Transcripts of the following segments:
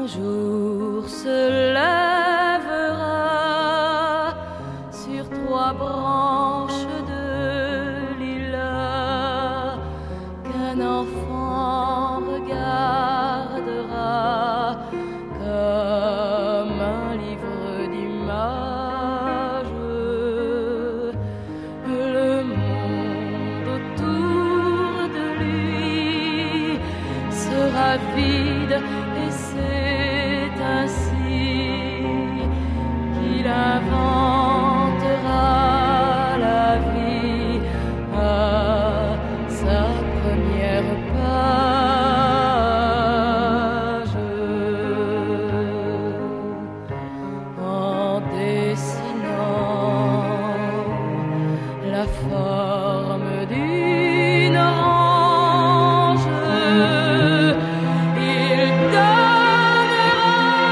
Un jour se lèvera sur trois branches de lilas qu'un enfant regardera comme un livre d'images. Le monde autour de lui sera vide et c'est ainsi qu'il inventera la vie à sa première page. En dessinant la forme d'une orange, il donnera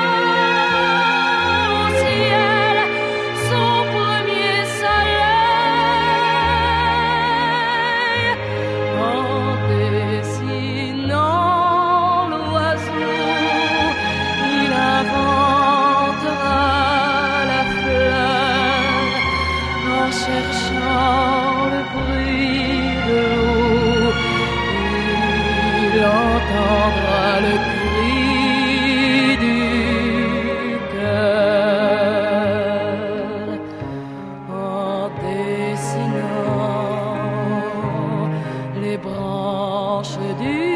au ciel son premier soleil. En dessinant l'oiseau, il inventera la fleur. En cherchant le bruit de l'eau, il entendra le cri du cœur. En dessinant les branches du